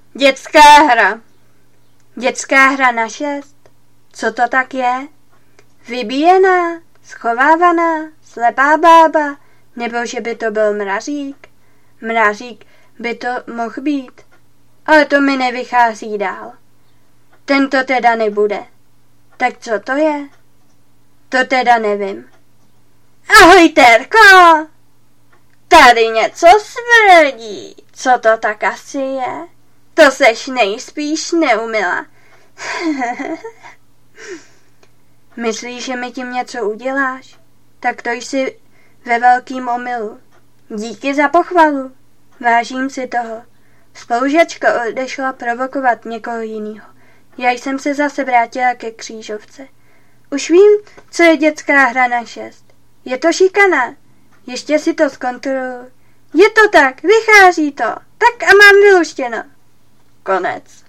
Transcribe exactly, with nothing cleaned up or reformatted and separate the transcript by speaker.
Speaker 1: Dětská hra. Dětská hra na šest. Co to tak je? Vybíjená, schovávaná, slepá bába, nebo že by to byl mrazík? Mrazík by to mohl být, ale to mi nevychází dál. Tento teda nebude. Tak co to je? To teda nevím. Ahoj, Terko! Tady něco smrdí. Co to tak asi je? To seš nejspíš neumila. Myslíš, že mi tím něco uděláš? Tak to jsi ve velkým omylu. Díky za pochvalu. Vážím si toho. Spolužačka odešla provokovat někoho jiného. Já jsem se zase vrátila ke křížovce. Už vím, co je dětská hra na šest. Je to šikana. Ještě si to zkontroluji. Je to tak, vychází to. Tak a mám vyluštěno. Konec.